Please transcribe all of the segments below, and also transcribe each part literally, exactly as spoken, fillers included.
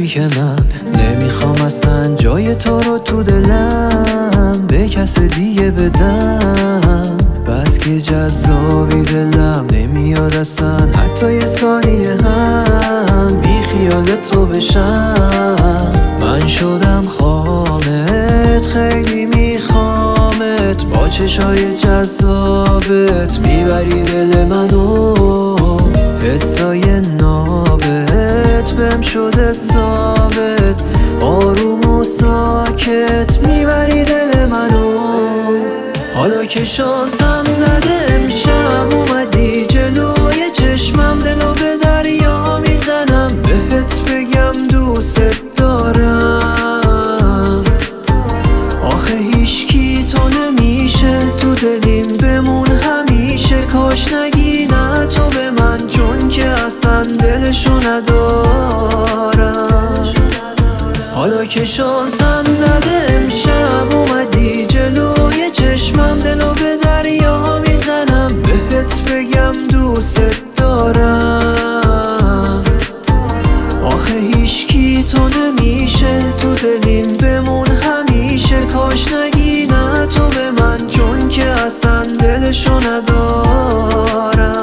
که من نمیخوام اصلا جای تو رو تو دلم به کس دیگه بدم. بس که جذابی دلم نمیاد اصلا حتی یه ثانیه هم بی خیال تو بشم. من شدم خامت، خیلی میخوامت، با چشای جذابت میبری دل منو. حسای نابت بهم شده ثابت، آروم و ساکت میبری دل منو. حالا که شانسم زده امشب اومدی جلوی چشمم، دلو به دریا میزنم بهت بگم دوست دارم. آخه هیچکی تو نمیشه تو دلیم بمون همیشه. کاش نگی نه تو به من چون که اصلا دلشو ندارم. حالا که شانسم زده امشب اومدی جلوی چشمم، دلو به دریا میزنم بهت بگم دوست دارم. آخه هیچکی تو نمیشه تو دلیم بمون همیشه. کاش نگی نه تو به من چون که اصلا دلشو ندارم.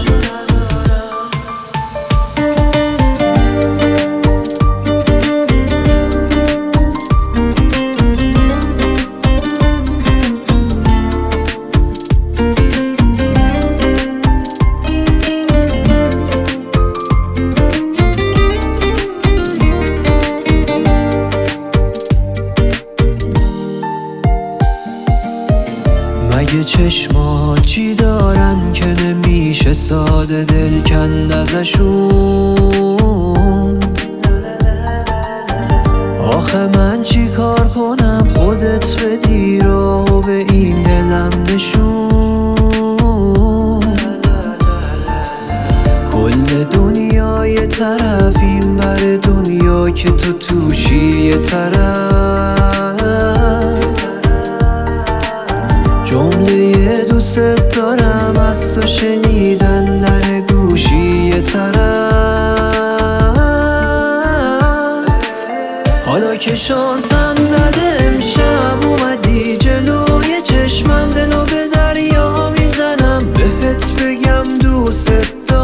مگه چشمات چی دارن که نمیشه ساده دل کند ازشون؟ آخه من چی کار کنم خودت بدی رو به این دلم نشون. کل دنیا یه طرف این بر دنیا که تو توشی یه طرف. جمله دوست دارم از تو شنیدن در گوشی یه طرف. حالا که شانسم زده امشب اومدی جلوی چشمم، دلو به دریا میزنم بهت بگم دوست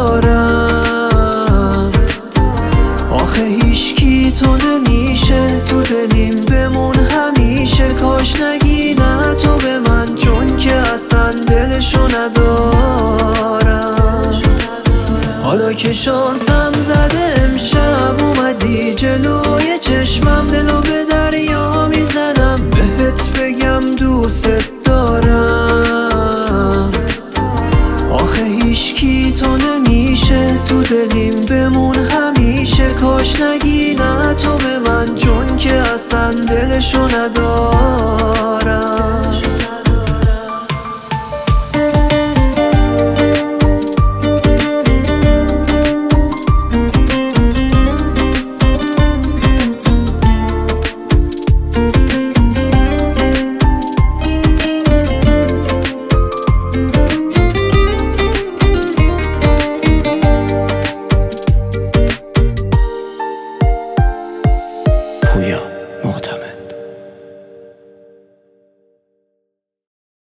دارم. آخه هیچکی تو نمیشه تو دلیم بمون همیشه. کاش نگی نه تو به من چون که اصلا دلشو ندارم. حالا که شانسم زده امشب اومدی جلوی چشمم، دلو به دریا میزنم بهت بگم دوست دارم. آخه هیچکی تو نمیشه تو دلیم بمون همیشه. کاش نگی نه تو به من چون که اصلا دلشو ندارم.